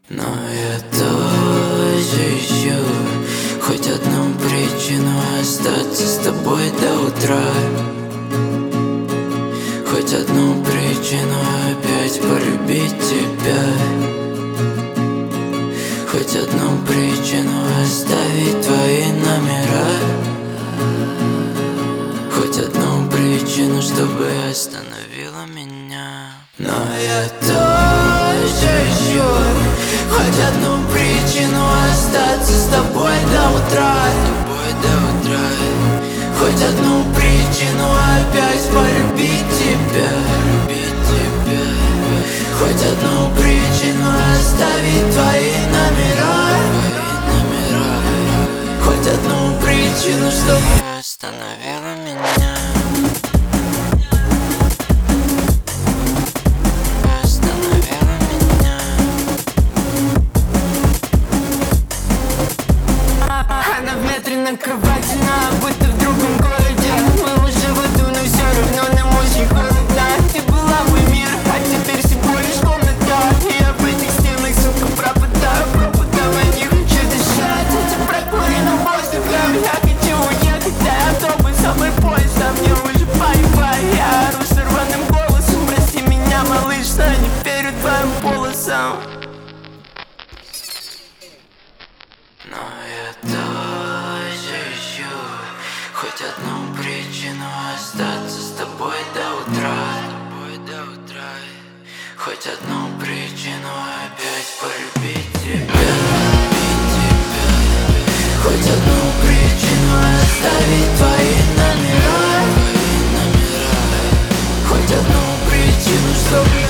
Но я тоже ищу хоть одну причину остаться с тобой до утра. Хоть одну причину опять полюбить тебя. Хоть одну причину оставить твои номера. Хоть одну причину, чтобы остановила меня. Но я тоже ищу хоть одну причину остаться с тобой до утра. Хоть одну причину опять полюбить тебя. Хоть одну причину оставить твои номера. Хоть одну причину, чтобы остановила меня. Она в метре на кровати, будто в другом городе. Мы уже в аду, но все равно нам очень холодно. Ты была мой мир, а теперь всего лишь комната. И я в этих стенах, сука, пропадаю в них. Хочу дышать этим прокуренным воздухом. Я хочу уехать, да автобус, а мой поезд, а мне уже бай-бай. Я ору сорванным голосом, прости меня, малыш, но не верю твоим полосам. Но я тоже ищу хоть одну причину остаться с тобой до утра. Хоть одну причину опять полюбить тебя. Хоть одну причину оставить твои номера. Хоть одну причину, чтобы